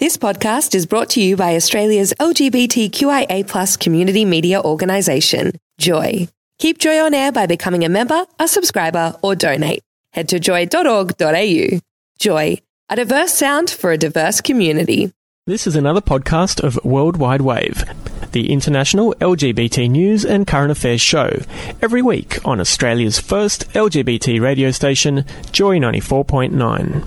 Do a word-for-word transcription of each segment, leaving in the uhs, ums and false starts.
This podcast is brought to you by Australia's L G B T Q I A plus community media organisation, Joy. Keep Joy on air by becoming a member, a subscriber or donate. Head to joy dot org dot a u. Joy, a diverse sound for a diverse community. This is another podcast of World Wide Wave, the international L G B T news and current affairs show, every week on Australia's first L G B T radio station, Joy ninety-four point nine.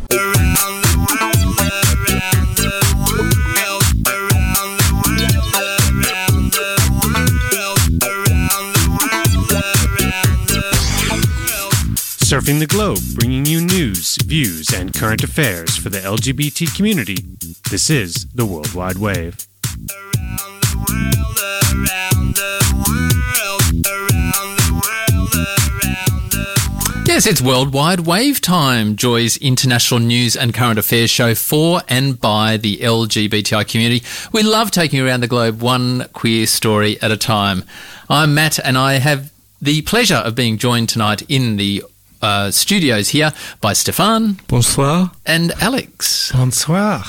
Surfing the globe, bringing you news, views, and current affairs for the L G B T community. This is the World Wide Wave. Yes, it's World Wide Wave time, Joy's international news and current affairs show for and by the L G B T I community. We love taking around the globe one queer story at a time. I'm Matt, and I have the pleasure of being joined tonight in the Uh, studios here by Stefan. Bonsoir. And Alex. Bonsoir.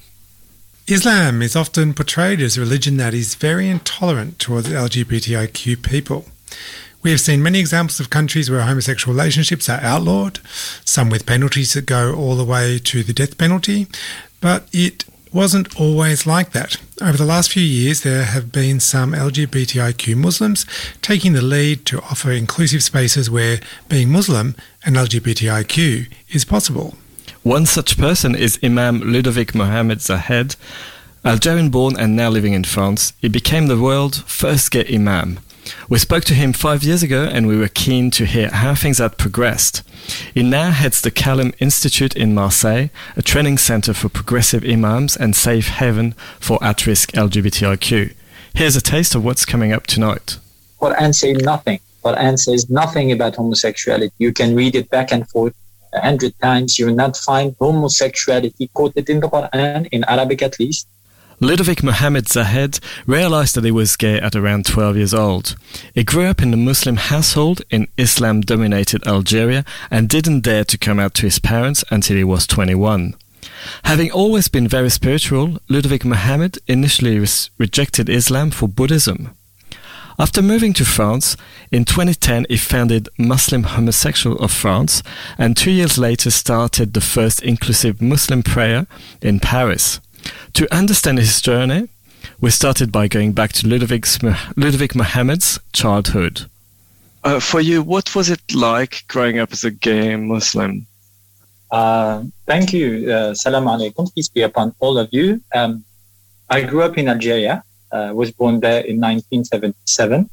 Islam is often portrayed as a religion that is very intolerant towards L G B T I Q people. We have seen many examples of countries where homosexual relationships are outlawed, some with penalties that go all the way to the death penalty, but it wasn't always like that. Over the last few years, there have been some L G B T I Q Muslims taking the lead to offer inclusive spaces where being Muslim and L G B T I Q is possible. One such person is Imam Ludovic Mohamed Zahed. Algerian-born and now living in France, he became the world's first gay imam. We spoke to him five years ago and we were keen to hear how things had progressed. He now heads the Kalim Institute in Marseille, a training centre for progressive imams and safe haven for at-risk L G B T I Q. Here's a taste of what's coming up tonight. Quran says nothing. Quran says nothing about homosexuality. You can read it back and forth a hundred times. You will not find homosexuality quoted in the Quran, in Arabic at least. Ludovic Mohamed Zahed realized that he was gay at around twelve years old. He grew up in a Muslim household in Islam-dominated Algeria and didn't dare to come out to his parents until he was twenty-one. Having always been very spiritual, Ludovic Mohamed initially res- rejected Islam for Buddhism. After moving to France, in twenty ten he founded Muslim Homosexual of France and two years later started the first inclusive Muslim prayer in Paris. To understand his journey, we started by going back to Ludovic's, Ludovic Mohamed's childhood. Uh, for you, what was it like growing up as a gay Muslim? Uh, thank you. Uh, Salam alaikum. Peace be upon all of you. Um, I grew up in Algeria. I uh, was born there in nineteen seventy-seven.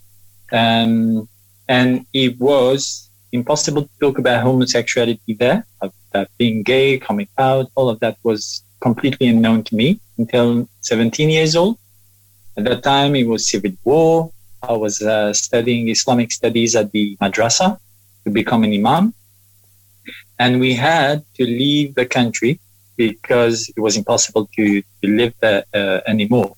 Um, and it was impossible to talk about homosexuality there. About being gay, coming out, all of that was completely unknown to me until seventeen years old. At that time, it was civil war. I was uh, studying Islamic studies at the madrasa to become an imam. And we had to leave the country because it was impossible to, to live there uh, anymore.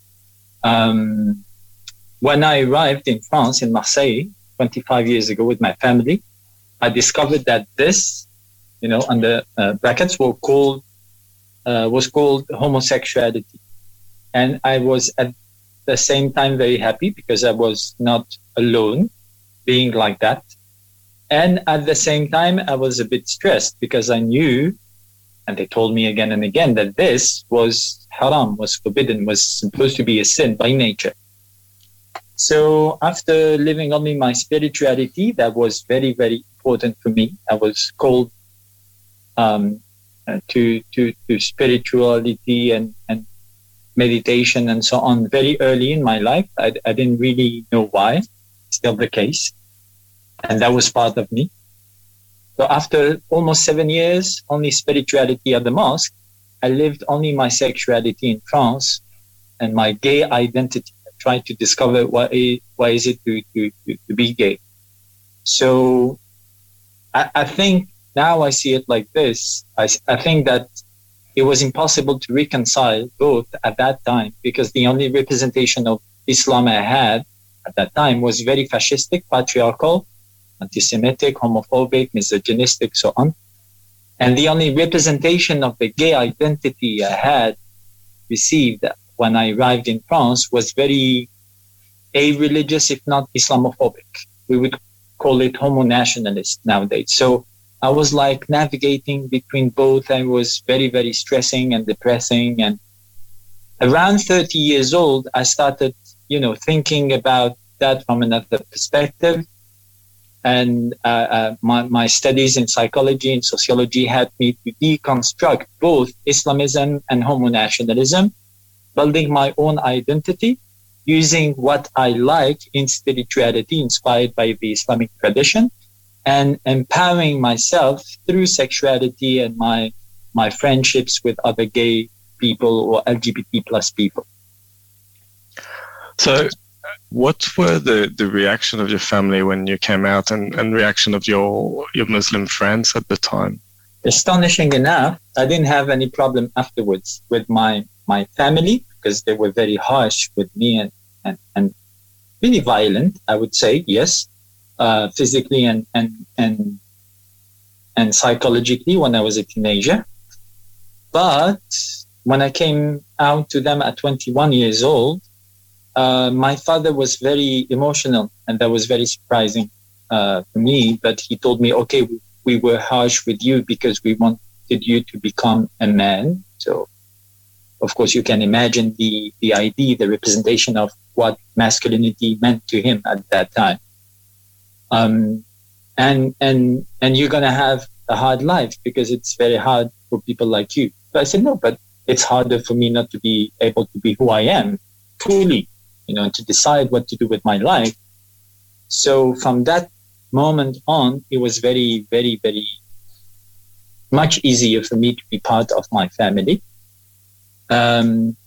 Um, when I arrived in France, in Marseille, twenty-five years ago with my family, I discovered that this, you know, under uh, brackets were called Uh, was called homosexuality. And I was at the same time very happy because I was not alone being like that. And at the same time, I was a bit stressed because I knew, and they told me again and again, that this was haram, was forbidden, was supposed to be a sin by nature. So after living only my spirituality, that was very, very important for me. I was called um, Uh, to, to, to spirituality and, and meditation and so on very early in my life. I, I didn't really know why. Still the case. And that was part of me. So after almost seven years, only spirituality at the mosque, I lived only my sexuality in France and my gay identity. I tried to discover why, why is it to, to, to, to be gay. So I, I think now I see it like this. I, I think that it was impossible to reconcile both at that time because the only representation of Islam I had at that time was very fascistic, patriarchal, anti-Semitic, homophobic, misogynistic, so on. And the only representation of the gay identity I had received when I arrived in France was very a-religious, if not Islamophobic. We would call it homo-nationalist nowadays. So I was like navigating between both. I was very, very stressing and depressing. And around thirty years old, I started, you know, thinking about that from another perspective. And uh, uh, my, my studies in psychology and sociology had me to deconstruct both Islamism and homo-nationalism, building my own identity, using what I like in spirituality inspired by the Islamic tradition, and empowering myself through sexuality and my my friendships with other gay people or L G B T plus people. So what were the, the reaction of your family when you came out, and, and reaction of your your Muslim friends at the time? Astonishing enough, I didn't have any problem afterwards with my, my family, because they were very harsh with me and, and, and really violent, I would say, yes, uh, physically and, and, and, and psychologically when I was a teenager. But when I came out to them at twenty-one years old, uh, my father was very emotional, and that was very surprising uh, for me. But he told me, okay, we, we were harsh with you because we wanted you to become a man. So, of course, you can imagine the, the idea, the representation of what masculinity meant to him at that time. Um, and, and, and you're going to have a hard life because it's very hard for people like you. So I said, no, but it's harder for me not to be able to be who I am fully, you know, to decide what to do with my life. So from that moment on, it was very, very, very much easier for me to be part of my family. Um,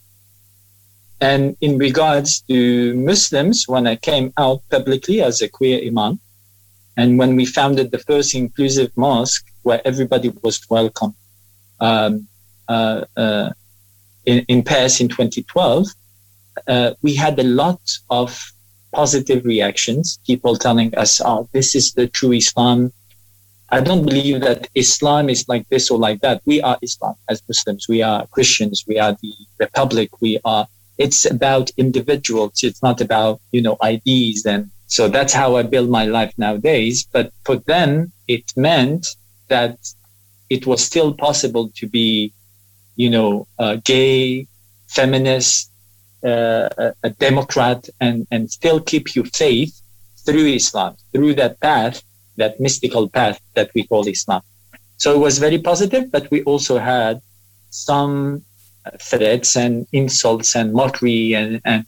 and in regards to Muslims, when I came out publicly as a queer imam, and when we founded the first inclusive mosque where everybody was welcome, um, uh, uh, in, in Paris in twenty twelve, uh, we had a lot of positive reactions, people telling us, oh, this is the true Islam. I don't believe that Islam is like this or like that. We are Islam as Muslims. We are Christians. We are the Republic. We are, it's about individuals. It's not about, you know, I Ds. And so that's how I build my life nowadays. But for them, it meant that it was still possible to be, you know, uh, gay, feminist, uh, a, a Democrat, and, and still keep your faith through Islam, through that path, that mystical path that we call Islam. So it was very positive, but we also had some threats and insults and mockery and, and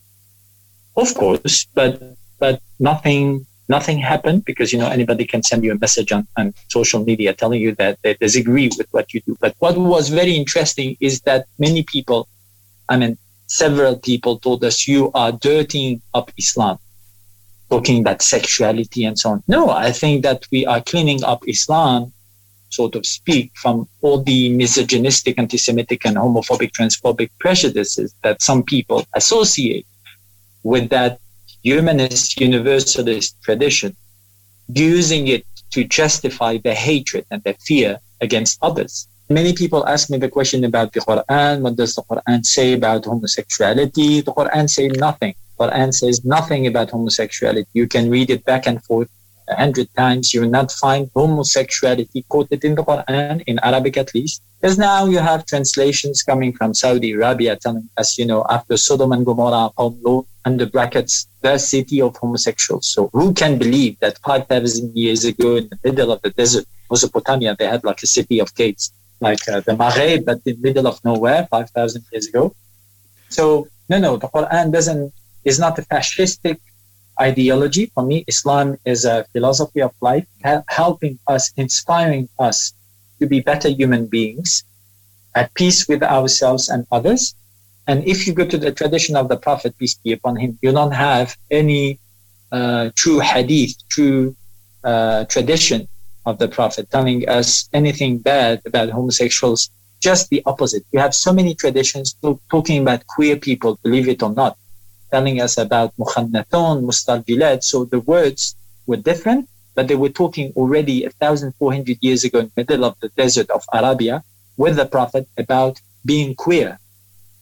of course, but but nothing nothing happened because, you know, anybody can send you a message on, on social media telling you that they disagree with what you do. But what was very interesting is that many people, I mean, several people told us, you are dirtying up Islam, talking about sexuality and so on. No, I think that we are cleaning up Islam, so to speak, from all the misogynistic, anti-Semitic and homophobic, transphobic prejudices that some people associate with that humanist, universalist tradition, using it to justify the hatred and the fear against others. Many people ask me the question about the Quran. What does the Quran say about homosexuality? The Quran says nothing. The Quran says nothing about homosexuality. You can read it back and forth a hundred times. You will not find homosexuality quoted in the Quran, in Arabic at least. Because now you have translations coming from Saudi Arabia telling us, you know, after Sodom and Gomorrah, Qawm Lut, under brackets, the city of homosexuals. So who can believe that five thousand years ago in the middle of the desert, Mesopotamia, they had like a city of gates, like uh, the Maghreb, but in the middle of nowhere, five thousand years ago. So, no, no, the Quran doesn't, is not a fascistic ideology. For me, Islam is a philosophy of life, ha- helping us, inspiring us to be better human beings, at peace with ourselves and others. And if you go to the tradition of the Prophet, peace be upon him, you don't have any uh, true hadith, true uh, tradition of the Prophet telling us anything bad about homosexuals. Just the opposite. You have so many traditions to, talking about queer people, believe it or not, telling us about mukhannathon, mustarjilat. So the words were different, but they were talking already one thousand four hundred years ago in the middle of the desert of Arabia with the Prophet about being queer.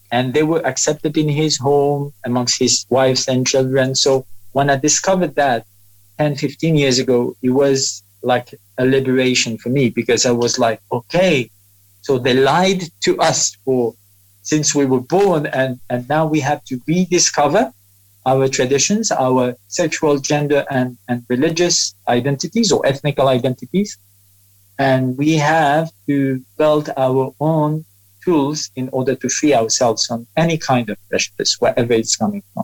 and they were accepted in his home amongst his wives and children. So when I discovered that ten, fifteen years ago, it was like a liberation for me, because I was like, okay, so they lied to us for since we were born, and, and now we have to rediscover our traditions, our sexual, gender, and, and religious identities or ethnical identities. And we have to build our own tools in order to free ourselves from any kind of prejudice, wherever it's coming from.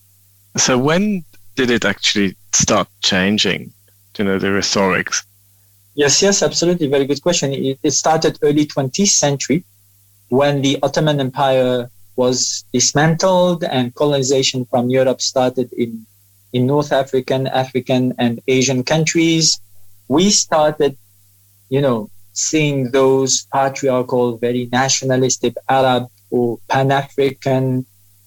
So when did it actually start changing, you know, the rhetorics? Yes, yes, absolutely. Very good question. It, it started early twentieth century when the Ottoman Empire was dismantled and colonization from Europe started in, in North African, African, and Asian countries. We started, you know, seeing those patriarchal, very nationalistic Arab or Pan-African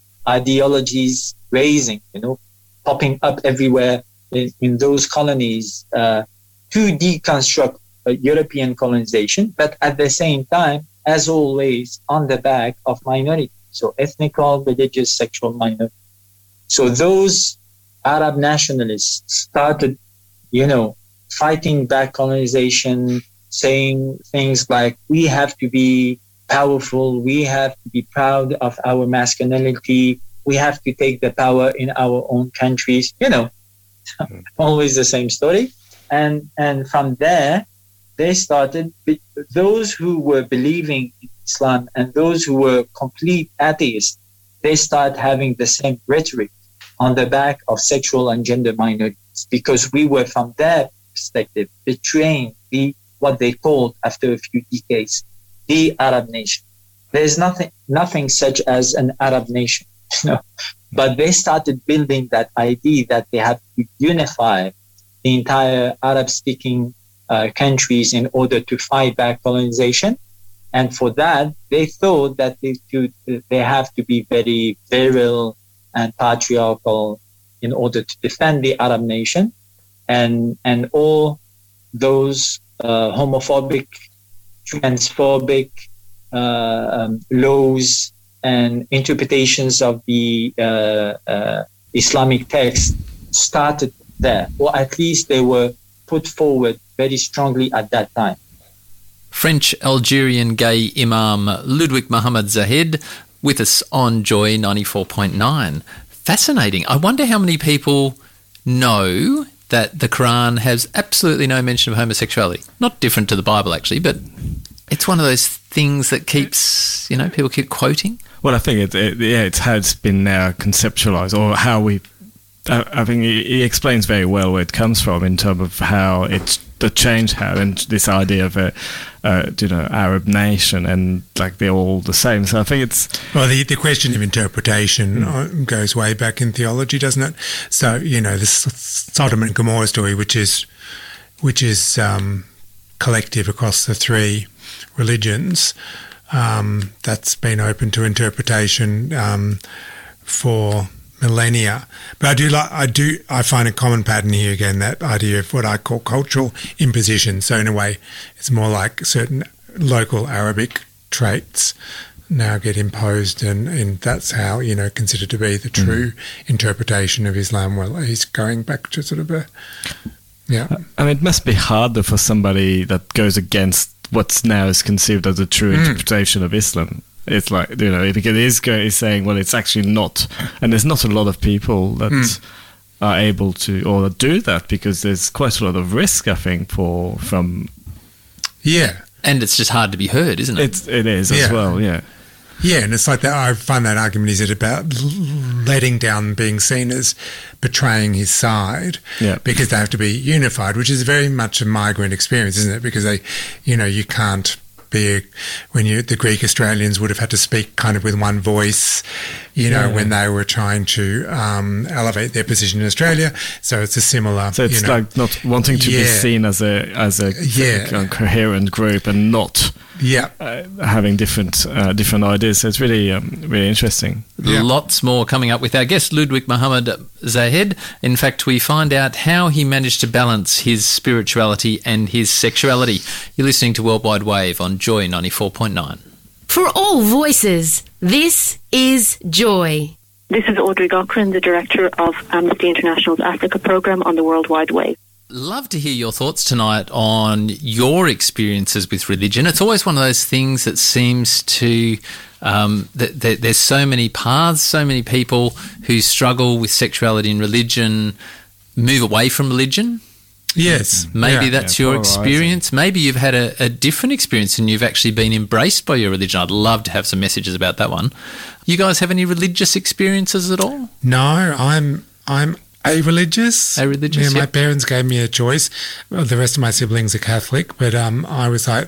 ideologies raising, you know, popping up everywhere in, in those colonies uh, to deconstruct uh, European colonization, but at the same time, as always, on the back of minorities. So ethnical, religious, sexual minorities. So those Arab nationalists started, you know, fighting back colonization, saying things like, we have to be powerful, we have to be proud of our masculinity, we have to take the power in our own countries, you know, mm. always the same story. And and from there, they started, those who were believing in Islam and those who were complete atheists, they start having the same rhetoric on the back of sexual and gender minorities, because we were, from their perspective, betraying the what they called, after a few decades, the Arab nation. There's nothing nothing such as an Arab nation, you know, but they started building that idea that they have to unify the entire Arab-speaking uh, countries in order to fight back colonization. And for that, they thought that they could, they have to be very virile and patriarchal in order to defend the Arab nation, and and all those uh, homophobic, transphobic uh, um, laws and interpretations of the uh, uh, Islamic text started there, or at least they were put forward very strongly at that time. French-Algerian gay Imam Ludwig Mohammed Zahed with us on Joy ninety-four point nine. Fascinating. I wonder how many people know that the Quran has absolutely no mention of homosexuality. Not different to the Bible, actually, but it's one of those things that keeps, you know, people keep quoting. Well, I think it, it yeah, it has been now conceptualized, or how we. I, I think he, he explains very well where it comes from in terms of how it's the change had, and this idea of a, uh, you know, Arab nation, and like they're all the same. So I think it's well, the the question of interpretation mm. goes way back in theology, doesn't it? So you know, this Sodom and Gomorrah story, which is which is um, collective across the three religions, um, that's been open to interpretation um, for millennia. But I do like, I do, I find a common pattern here again, that idea of what I call cultural imposition. So in a way, it's more like certain local Arabic traits now get imposed, and, and that's how, you know, considered to be the true mm. interpretation of Islam. Well, he's going back to sort of a, yeah. I mean, it must be harder for somebody that goes against what's now is conceived as a true mm. interpretation of Islam. It's like, you know, because it is, is saying, well, it's actually not. And there's not a lot of people that mm. are able to, or do that, because there's quite a lot of risk, I think, for, from... Yeah. And it's just hard to be heard, isn't it? It's, it is yeah. as well, yeah. Yeah, and it's like that. I find that argument is it about letting down, being seen as betraying his side, yeah. because they have to be unified, which is very much a migrant experience, isn't it? Because they, you know, you can't be a, when you the Greek Australians would have had to speak kind of with one voice, you know, yeah. when they were trying to um, elevate their position in Australia. So it's a similar. So it's you know, like not wanting to yeah. be seen as a as a, yeah. a coherent group, and not. Yeah, uh, having different uh, different ideas. So it's really um, really interesting. Yeah. Lots more coming up with our guest Ludwig Mohammed Zahed. In fact, we find out how he managed to balance his spirituality and his sexuality. You're listening to Worldwide Wave on Joy ninety-four point nine. For all voices, this is Joy. This is Audrey Cochran, the Director of Amnesty International's Africa Programme on the World Wide Wave. Love to hear your thoughts tonight on your experiences with religion. It's always one of those things that seems to, um, that, that there's so many paths, so many people who struggle with sexuality and religion move away from religion. Yes. Maybe yeah, that's yeah, your experience. Maybe you've had a, a different experience and you've actually been embraced by your religion. I'd love to have some messages about that one. You guys have any religious experiences at all? No, I'm I'm a-religious. A-religious, Yeah, my yep. parents gave me a choice. Well, the rest of my siblings are Catholic, but um, I was like,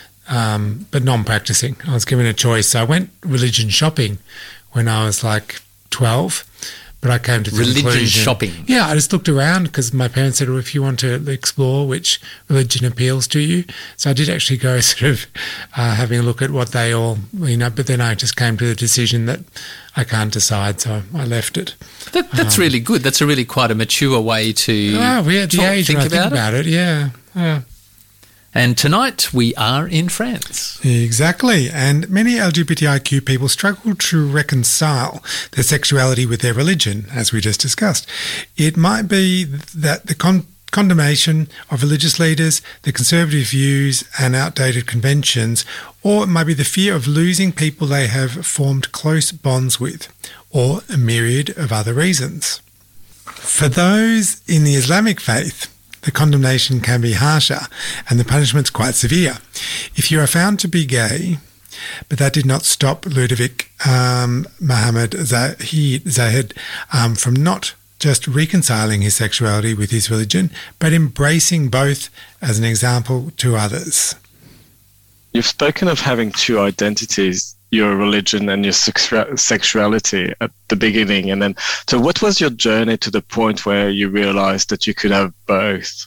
um, but non-practicing. I was given a choice. So I went religion shopping when I was like twelve. But I came to the Religion conclusion. shopping. Yeah, I just looked around because my parents said, well, if you want to explore which religion appeals to you. So I did actually go sort of uh, having a look at what they all, you know, but then I just came to the decision that I can't decide, so I left it. That, that's Um, really good. That's a really quite a mature way to Oh, we're at the talk- age think where I about think it. about it, yeah. yeah. And tonight we are in France. Exactly. And many L G B T I Q people struggle to reconcile their sexuality with their religion, as we just discussed. It might be that the con- condemnation of religious leaders, the conservative views and outdated conventions, or it might be the fear of losing people they have formed close bonds with, or a myriad of other reasons. For those in the Islamic faith, the condemnation can be harsher and the punishment's quite severe. If you are found to be gay, but that did not stop Ludovic um, Mohammed Zahid, Zahid um, from not just reconciling his sexuality with his religion, but embracing both as an example to others. You've spoken of having two identities, your religion and your sexu- sexuality at the beginning. And then, so what was your journey to the point where you realized that you could have both?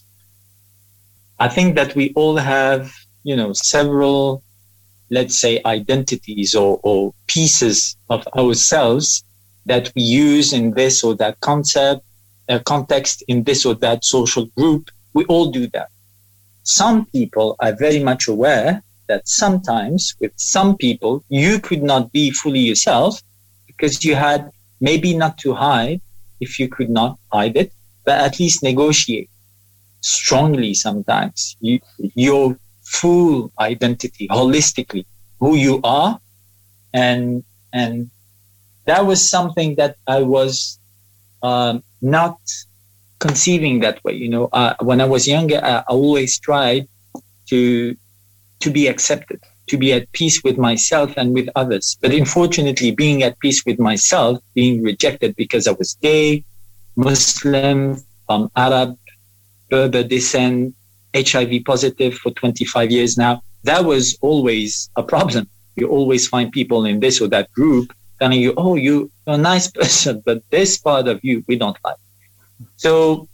I think that we all have, you know, several, let's say, identities or, or pieces of ourselves that we use in this or that concept, uh, context, in this or that social group. We all do that. Some people are very much aware that sometimes with some people, you could not be fully yourself because you had maybe not to hide if you could not hide it, but at least negotiate strongly sometimes you, your full identity, holistically, who you are. And, and that was something that I was um, not conceiving that way. You know, uh, when I was younger, I, I always tried to to be accepted, to be at peace with myself and with others. But unfortunately, being at peace with myself, being rejected because I was gay, Muslim, um, Arab, Berber descent, H I V positive for twenty-five years now, that was always a problem. You always find people in this or that group telling you, oh, you're a nice person, but this part of you, we don't like. So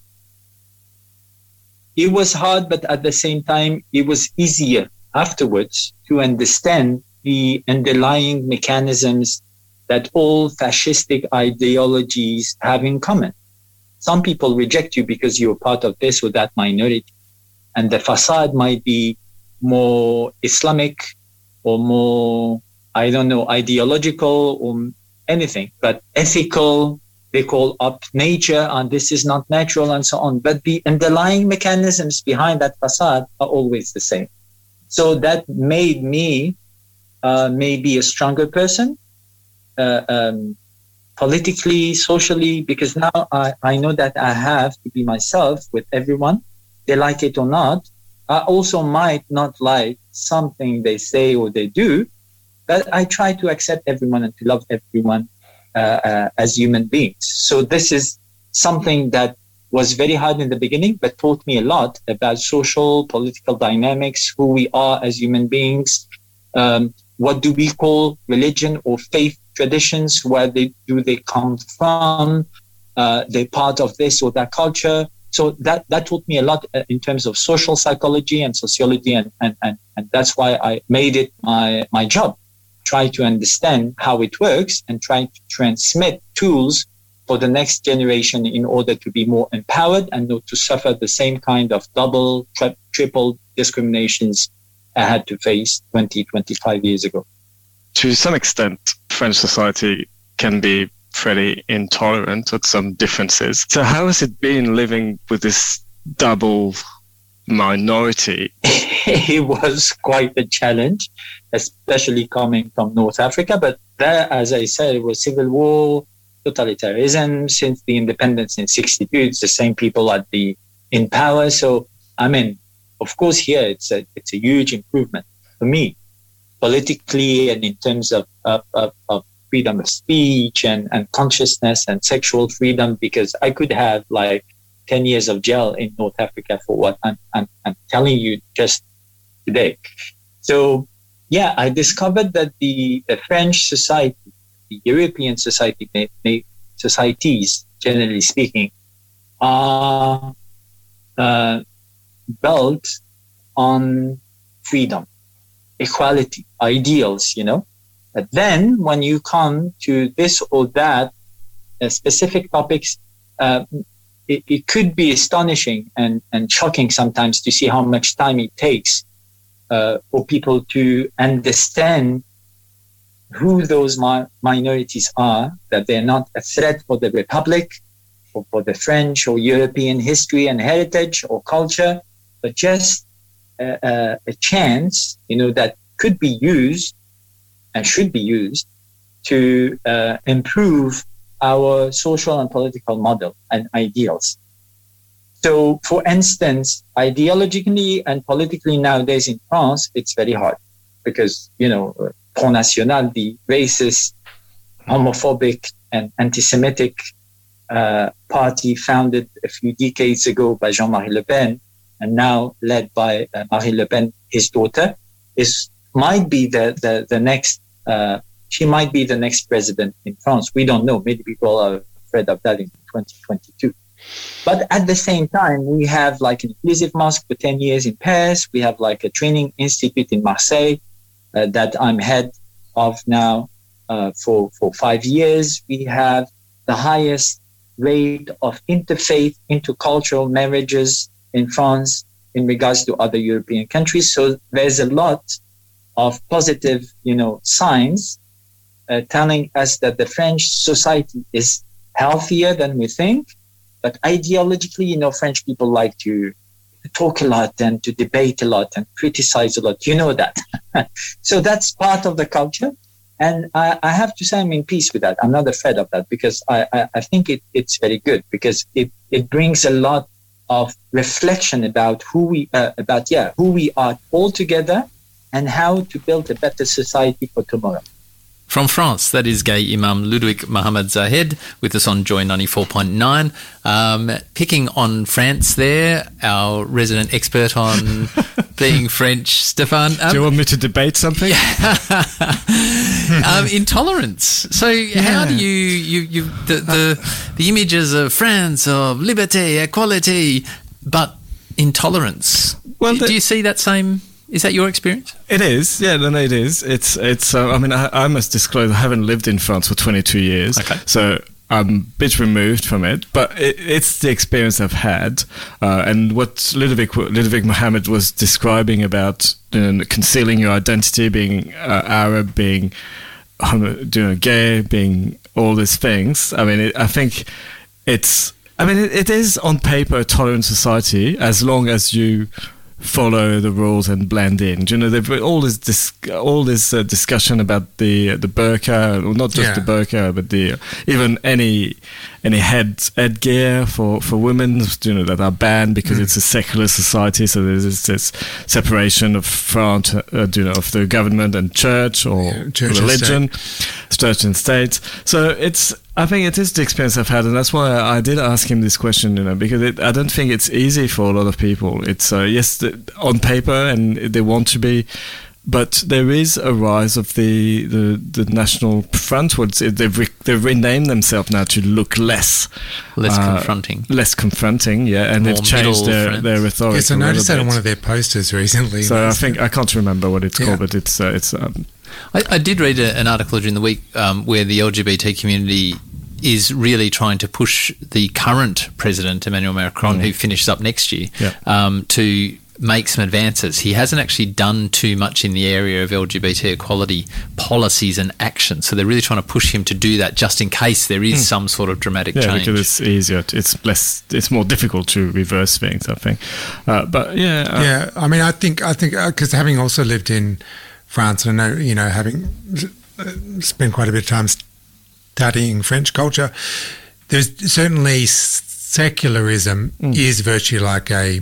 it was hard, but at the same time, it was easier afterwards to understand the underlying mechanisms that all fascistic ideologies have in common. Some people reject you because you're part of this or that minority. And the facade might be more Islamic or more, I don't know, ideological or anything, but ethical. They call up nature and this is not natural and so on. But the underlying mechanisms behind that facade are always the same. So that made me uh, maybe a stronger person, uh, um, politically, socially, because now I, I know that I have to be myself with everyone. They like it or not. I also might not like something they say or they do, but I try to accept everyone and to love everyone uh, uh, as human beings. So this is something that was very hard in the beginning, but taught me a lot about social, political dynamics, who we are as human beings, um, what do we call religion or faith traditions, where they, do they come from, uh, they're part of this or that culture. So that, that taught me a lot uh, in terms of social psychology and sociology, and, and, and, and that's why I made it my, my job, try to understand how it works and try to transmit tools for the next generation in order to be more empowered and not to suffer the same kind of double, tri- triple discriminations I had to face twenty, twenty-five years ago. to some extent, French society can be pretty intolerant of some differences. So how has it been living with this double minority? It was quite a challenge, especially coming from North Africa. But there, as I said, it was civil war, totalitarianism since the independence in sixty-two. It's the same people at the in power. So, I mean, of course, here it's a it's a huge improvement for me, politically and in terms of of, of, of freedom of speech and, and consciousness and sexual freedom, because I could have like ten years of jail in North Africa for what I'm, I'm, I'm telling you just today. So, yeah, I discovered that the, the French society, the European society, they, they, societies, generally speaking, are uh, built on freedom, equality, ideals, you know. But then when you come to this or that uh, specific topics, uh, it, it could be astonishing and, and shocking sometimes to see how much time it takes uh, for people to understand who those mi- minorities are, that they're not a threat for the Republic or for the French or European history and heritage or culture, but just a, a, a chance, you know, that could be used and should be used to uh, improve our social and political model and ideals. So, for instance, ideologically and politically nowadays in France, it's very hard because, you know, Front National, the racist, homophobic and anti-Semitic uh, party founded a few decades ago by Jean-Marie Le Pen and now led by uh, Marine Le Pen, his daughter, is might be the, the, the next, uh, she might be the next president in France. We don't know. Maybe people are afraid of that in twenty twenty-two. But at the same time, we have like an inclusive mosque for ten years in Paris. We have like a training institute in Marseille uh, that I'm head of now uh, for, for five years. We have the highest rate of interfaith, intercultural marriages in France in regards to other European countries. So there's a lot of positive, you know, signs uh, telling us that the French society is healthier than we think. But ideologically, you know, French people like to talk a lot and to debate a lot and criticize a lot. You know that. So that's part of the culture. And I, I have to say I'm in peace with that. I'm not afraid of that because I, I, I think it, it's very good because it, it brings a lot of reflection about who we, uh, about, yeah, who we are all together and how to build a better society for tomorrow. From France, that is Gay Imam Ludovic Mohamed Zahed with us on Joy ninety-four point nine. Um, picking on France there, our resident expert on being French, Stéphane. Um, Do you want me to debate something? um, intolerance. So yeah. How do you, you, you the, the, the images of France, of liberty, equality, but intolerance, well, the, do you see that same... Is that your experience? It is, yeah, no, it is. It's, it's. Uh, I mean, I, I must disclose, I haven't lived in France for twenty-two years, okay. So I'm a bit removed from it. But it, it's the experience I've had, uh, and what Ludovic Ludovic Mohamed was describing about you know, concealing your identity, being uh, Arab, being you know, gay, being all these things. I mean, it, I think it's. I mean, it, it is on paper a tolerant society as long as you follow the rules and blend in. Do you know, there's all this dis- all this uh, discussion about the uh, the burqa, well, not just yeah. the burqa, but the uh, even any any head headgear for for women, you know, that are banned because mm. it's a secular society. So there's this, this separation of France, uh, you know, of the government and church or yeah, church religion, and church and state. So it's. I think it is the experience I've had, and that's why I did ask him this question, you know, because it, I don't think it's easy for a lot of people. It's, uh, yes, the, on paper, and they want to be, but there is a rise of the the, the National Front. They've, re, they've renamed themselves now to look less... Less uh, confronting. Less confronting, yeah, and More they've changed their, their rhetoric. Yes, I noticed that on one of their posters recently. So I think, I can't remember what it's yeah. called, but it's... Uh, it's um, I, I did read a, an article during the week um, where the L G B T community is really trying to push the current president, Emmanuel Macron, mm. who finishes up next year, yeah. um, to make some advances. He hasn't actually done too much in the area of L G B T equality policies and action. So they're really trying to push him to do that just in case there is mm. some sort of dramatic yeah, change. Because it's easier. It's less. It's more difficult to reverse things, I think. Uh, but yeah, uh, yeah. I mean, I think I think because uh, having also lived in France, and I know you know having spent quite a bit of time studying French culture, there's certainly secularism mm. is virtually like a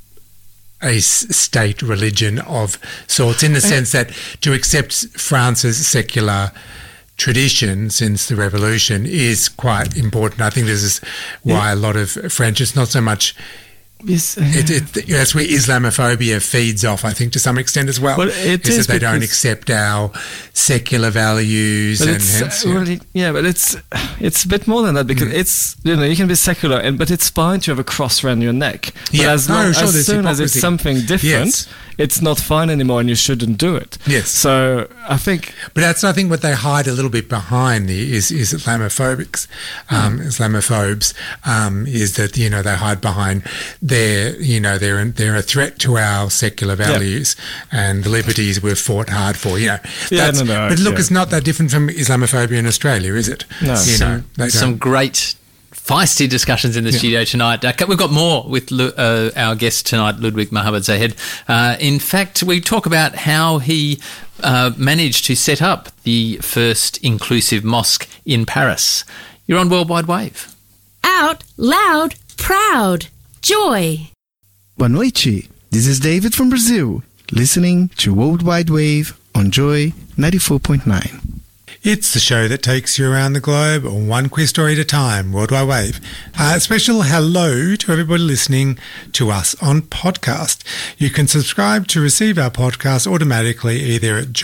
a state religion of sorts, in the sense that to accept France's secular tradition since the revolution is quite important. I think this is why yeah. a lot of French, it's not so much... Yes, uh, it, it, that's where Islamophobia feeds off, I think, to some extent as well. Well, it is that they don't accept our secular values, and it's, hence, uh, yeah. Really, yeah, but it's it's a bit more than that, because mm. it's, you know, you can be secular, and but it's fine to have a cross around your neck. But yeah, as, no, long, sure, as soon as it's hypocrisy. something different, yes. it's not fine anymore, and you shouldn't do it. Yes. So I think, but that's I think what they hide a little bit behind the, is is Islamophobics, um, mm. Islamophobes, um, is that you know they hide behind their you know. They're they're a threat to our secular values yeah. and the liberties we've fought hard for. You know, yeah, no, no, but look, yeah. it's not that different from Islamophobia in Australia, is it? No, you some, know, some great feisty discussions in the yeah. studio tonight. Uh, we've got more with uh, our guest tonight, Ludwig Mohammed Zahed. Uh, in fact, we talk about how he uh, managed to set up the first inclusive mosque in Paris. You're on Worldwide Wave. Out loud, proud, joy. Boa noite, this is David from Brazil, listening to Worldwide Wave on Joy ninety-four point nine. It's the show that takes you around the globe, one queer story at a time, Worldwide Wave. A special hello to everybody listening to us on podcast. You can subscribe to receive our podcast automatically either at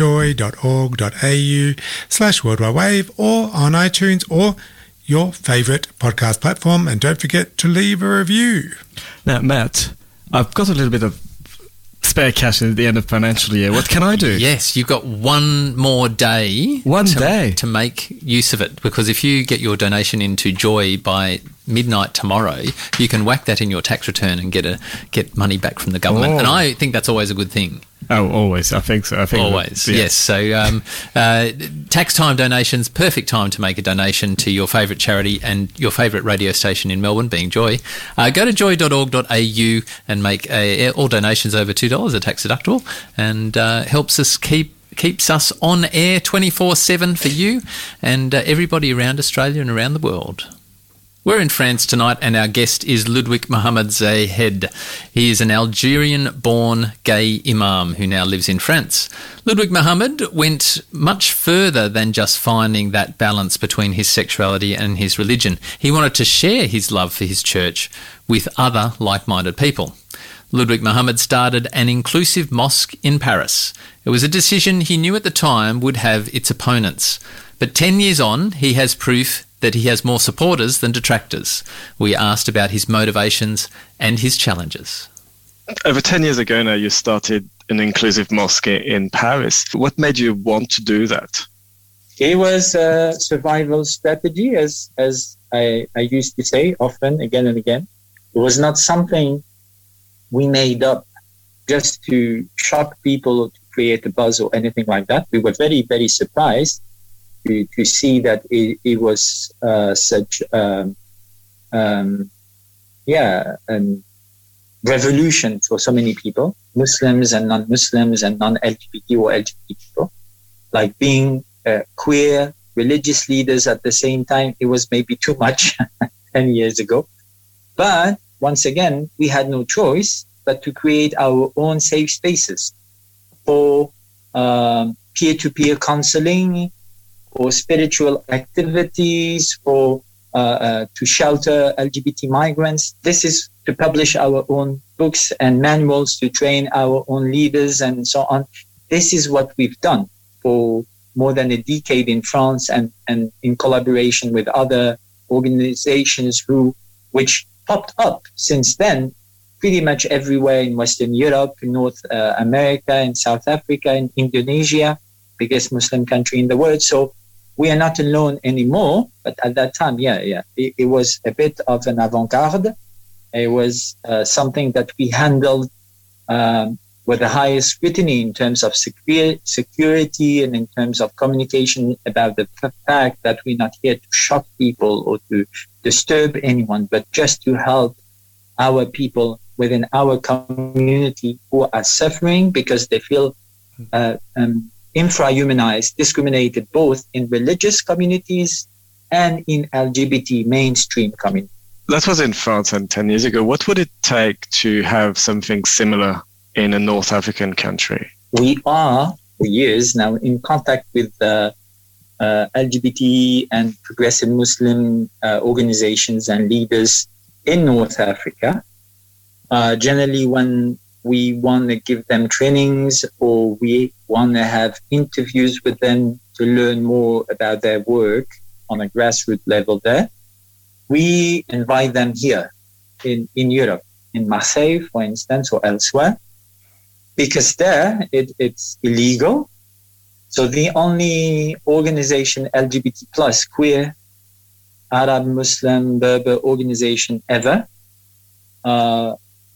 joy.org.au slash Worldwide Wave or on iTunes or your favourite podcast platform. And don't forget to leave a review. Now, Matt, I've got a little bit of spare cash at the end of financial year. What can I do? Yes, you've got one more day. One to, day. To make use of it, because if you get your donation into Joy by midnight tomorrow, you can whack that in your tax return and get a get money back from the government. Oh. And I think that's always a good thing. Oh, always. I think so. I think always, that, yeah. yes. So um, uh, tax time donations, perfect time to make a donation to your favourite charity and your favourite radio station in Melbourne, being Joy. Uh, go to joy dot org dot a u and make a, all donations over two dollars are tax deductible, and uh, helps us keep keeps us on air twenty-four seven for you and uh, everybody around Australia and around the world. We're in France tonight, and our guest is Ludwig Mohammed Zahed. He is an Algerian-born gay imam who now lives in France. Ludwig Mohammed went much further than just finding that balance between his sexuality and his religion. He wanted to share his love for his church with other like-minded people. Ludwig Mohammed started an inclusive mosque in Paris. It was a decision he knew at the time would have its opponents. But ten years on, he has proof that he has more supporters than detractors. We asked about his motivations and his challenges. Over ten years ago now, you started an inclusive mosque in Paris. What made you want to do that? It was a survival strategy, as as I, I used to say often, again and again. It was not something we made up just to shock people or to create a buzz or anything like that. We were very, very surprised to, to see that it, it was uh, such, um, um, yeah, a revolution for so many people, Muslims and non-Muslims and non-L G B T or L G B T people. Like being uh, queer, religious leaders at the same time, it was maybe too much ten years ago. But once again, we had no choice but to create our own safe spaces for um, peer-to-peer counseling, for spiritual activities, for uh, uh, to shelter L G B T migrants. This is to publish our own books and manuals, to train our own leaders and so on. This is what we've done for more than a decade in France, and, and in collaboration with other organizations who, which popped up since then pretty much everywhere in Western Europe, in North uh, America, in South Africa, in Indonesia, biggest Muslim country in the world. So we are not alone anymore. But at that time, yeah, yeah, it, it was a bit of an avant-garde. It was uh, something that we handled um, with the highest scrutiny in terms of secure, security and in terms of communication about the fact that we're not here to shock people or to disturb anyone, but just to help our people within our community who are suffering because they feel uh, um, infrahumanized, discriminated both in religious communities and in L G B T mainstream communities. That was in France and ten years ago. What would it take to have something similar in a North African country? We are, for years now, in contact with uh, uh, L G B T and progressive Muslim uh, organizations and leaders in North Africa. Uh, generally, when we want to give them trainings or we want to have interviews with them to learn more about their work on a grassroots level there, we invite them here in, in Europe, in Marseille, for instance, or elsewhere, because there it, it's illegal. So the only organization, L G B T plus, queer, Arab, Muslim, Berber organization ever, uh,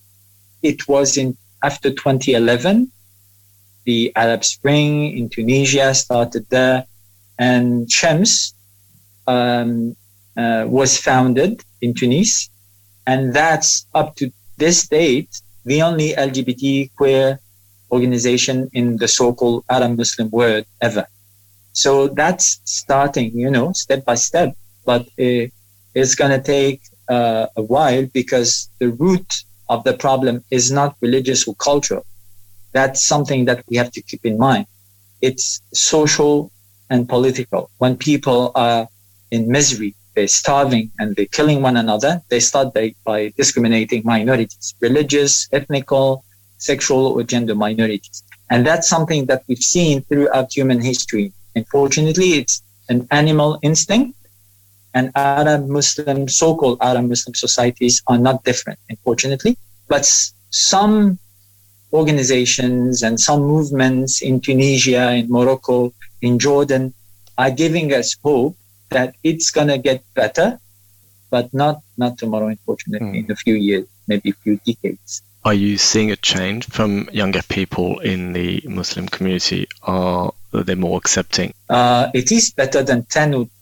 it was in after twenty eleven, the Arab Spring in Tunisia started there, and Shams um, uh, was founded in Tunis, and that's up to this date the only L G B T queer organization in the so-called Arab Muslim world ever. So that's starting, you know, step by step, but uh, it's going to take uh, a while because the root of the problem is not religious or cultural. That's something that we have to keep in mind. It's social and political. When people are in misery, they're starving and they're killing one another, they start by, by discriminating minorities, religious, ethnical, sexual or gender minorities. And that's something that we've seen throughout human history. Unfortunately, it's an animal instinct, and Arab Muslim, so-called Arab Muslim societies are not different, unfortunately. But some organizations and some movements in Tunisia, in Morocco, in Jordan are giving us hope that it's going to get better, but not, not tomorrow, unfortunately, mm. in a few years, maybe a few decades. Are you seeing a change from younger people in the Muslim community? Are they more accepting? Uh, it is better than ten or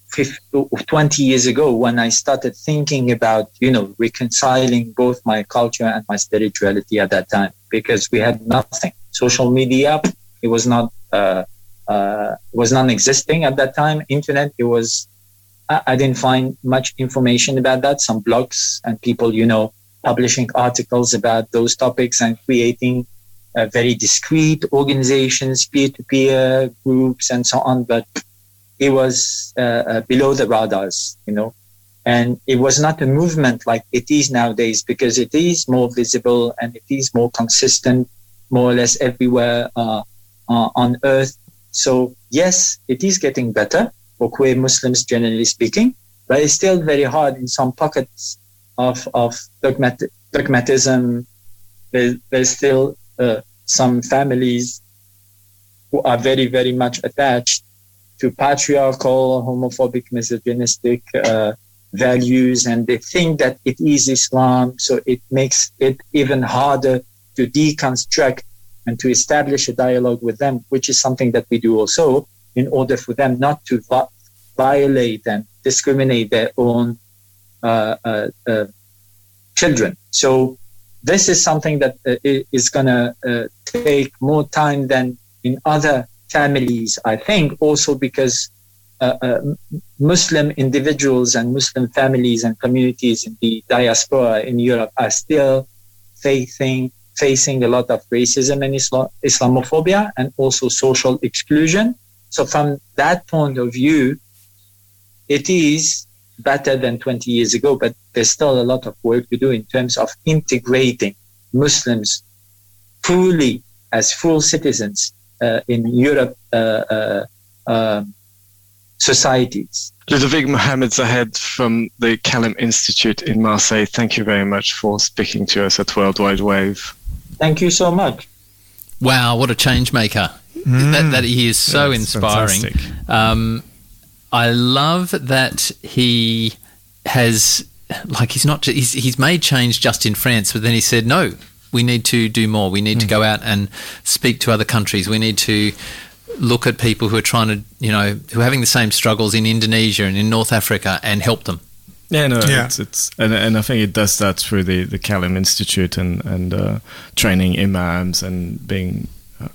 twenty years ago when I started thinking about, you know, reconciling both my culture and my spirituality at that time, because we had nothing. Social media, it was not, uh, uh, was non-existing at that time. Internet, it was, I, I didn't find much information about that. Some blogs and people, you know, publishing articles about those topics and creating uh, very discreet organizations, peer-to-peer groups and so on. But it was uh, uh, below the radars, you know, and it was not a movement like it is nowadays, because it is more visible and it is more consistent, more or less everywhere uh, uh, on earth. So yes, it is getting better for queer Muslims, generally speaking, but it's still very hard in some pockets of, of dogmatic, dogmatism. There, there's still uh, some families who are very, very much attached to patriarchal, homophobic, misogynistic uh, values, and they think that it is Islam, so it makes it even harder to deconstruct and to establish a dialogue with them, which is something that we do also in order for them not to vi- violate and discriminate their own uh, uh, uh, children. So this is something that uh, is going to uh, take more time than in other families, I think, also because uh, uh, Muslim individuals and Muslim families and communities in the diaspora in Europe are still facing facing a lot of racism and Islam- Islamophobia and also social exclusion. So from that point of view, it is better than twenty years ago, but there's still a lot of work to do in terms of integrating Muslims fully as full citizens Uh, in Europe uh, uh, uh, societies. Ludovic Mohamed Zahed from the Kalim Institute in Marseille, thank you very much for speaking to us at World Wide Wave. Thank you so much. Wow, what a change maker. Mm. That, that he is so yeah, inspiring. Um, I love that he has, like, he's not, he's, he's made change just in France, but then he said, no, we need to do more. We need mm. to go out and speak to other countries. We need to look at people who are trying to, you know, who are having the same struggles in Indonesia and in North Africa and help them. Yeah, no, yeah. it's, it's and, and I think it does that through the, the Kalim Institute and, and uh, training imams and being uh,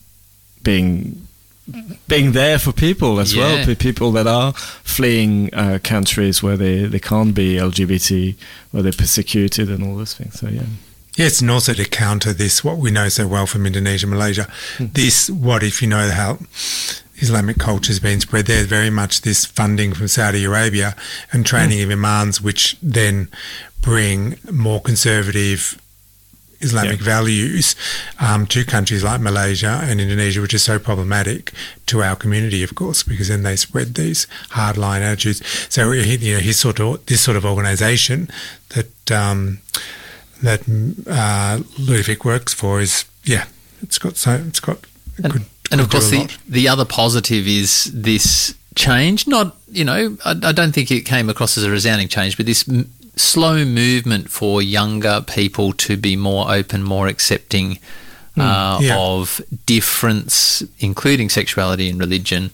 being being there for people as Yeah. well, people that are fleeing uh, countries where they, they can't be L G B T, where they're persecuted and all those things. So, yeah. Yes, and also to counter this, what we know so well from Indonesia, Malaysia, mm. this, what if you know how Islamic culture has been spread, there's very much this funding from Saudi Arabia and training mm. of imams, which then bring more conservative Islamic yeah. values um, to countries like Malaysia and Indonesia, which is so problematic to our community, of course, because then they spread these hardline attitudes. So, you know, his sort of this sort of organisation that um, that uh, Ludovic works for is, yeah, it's got so it's got and, good. And of could course, the the other positive is this change. Not, you know, I, I don't think it came across as a resounding change, but this m- slow movement for younger people to be more open, more accepting uh, mm, yeah. of difference, including sexuality and religion,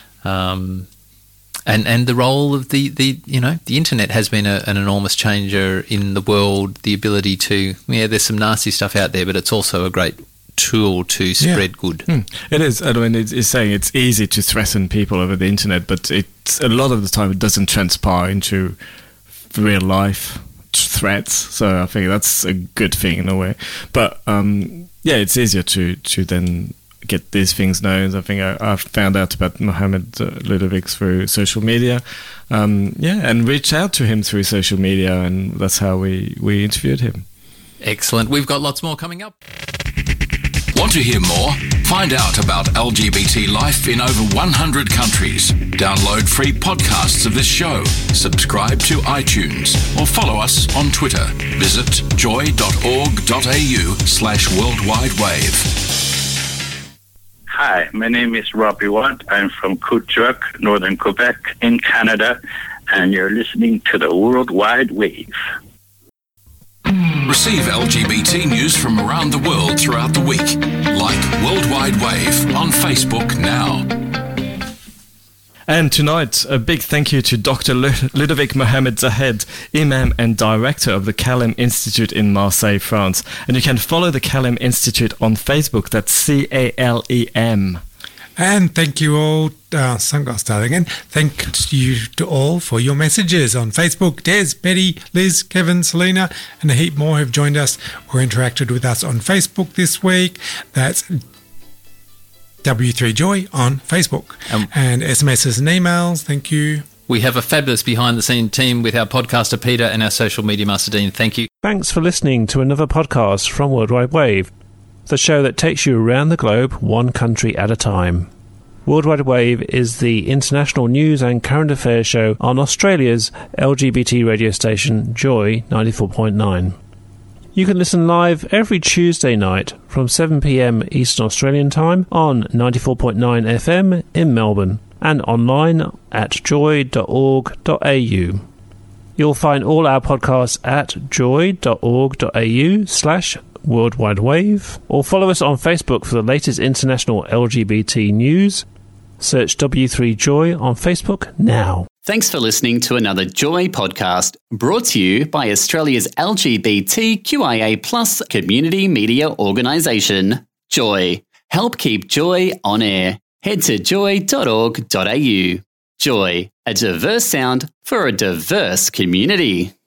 um, and and the role of the, the you know the internet has been a, an enormous changer in the world. The ability to yeah, there's some nasty stuff out there, but it's also a great tool to spread yeah. good. Mm. It is. I mean, it's, it's saying it's easy to threaten people over the internet, but it's a lot of the time it doesn't transpire into real life threats. So I think that's a good thing in a way. But um, yeah, it's easier to to then get these things known. I think I, I found out about Mohammed uh, Ludovic through social media. Um, yeah, and reached out to him through social media, and that's how we we interviewed him. Excellent. We've got lots more coming up. Want to hear more? Find out about L G B T life in over one hundred countries. Download free podcasts of this show. Subscribe to iTunes or follow us on Twitter. Visit joy.org.au slash worldwide wave. Hi, my name is Robbie Watt. I'm from Couturique, Northern Quebec in Canada, and you're listening to the World Wide Wave. Receive L G B T news from around the world throughout the week. Like Worldwide Wave on Facebook now. And tonight, a big thank you to Doctor Ludovic Mohamed Zahed, Imam and Director of the Kalim Institute in Marseille, France. And you can follow the Kalim Institute on Facebook. That's C A L E M. And thank you all, uh, Sunglass Darling, and thank you to all for your messages on Facebook. Des, Betty, Liz, Kevin, Selena, and a heap more have joined us or interacted with us on Facebook this week. That's W three Joy on Facebook. Um, and S M Ses and emails, thank you. We have a fabulous behind-the-scene team with our podcaster Peter and our social media master Dean. Thank you. Thanks for listening to another podcast from Worldwide Wave, the show that takes you around the globe, one country at a time. Worldwide Wave is the international news and current affairs show on Australia's L G B T radio station Joy ninety-four point nine. You can listen live every Tuesday night from seven p.m. Eastern Australian Time on ninety-four point nine F M in Melbourne and online at joy dot org dot a u. You'll find all our podcasts at joy dot org dot a u slash Worldwide Wave, or follow us on Facebook for the latest international L G B T news. Search W three Joy on Facebook now. Thanks for listening to another Joy podcast brought to you by Australia's L G B T Q I A plus community media organisation, Joy. Help keep Joy on air. Head to joy dot org dot a u. Joy, a diverse sound for a diverse community.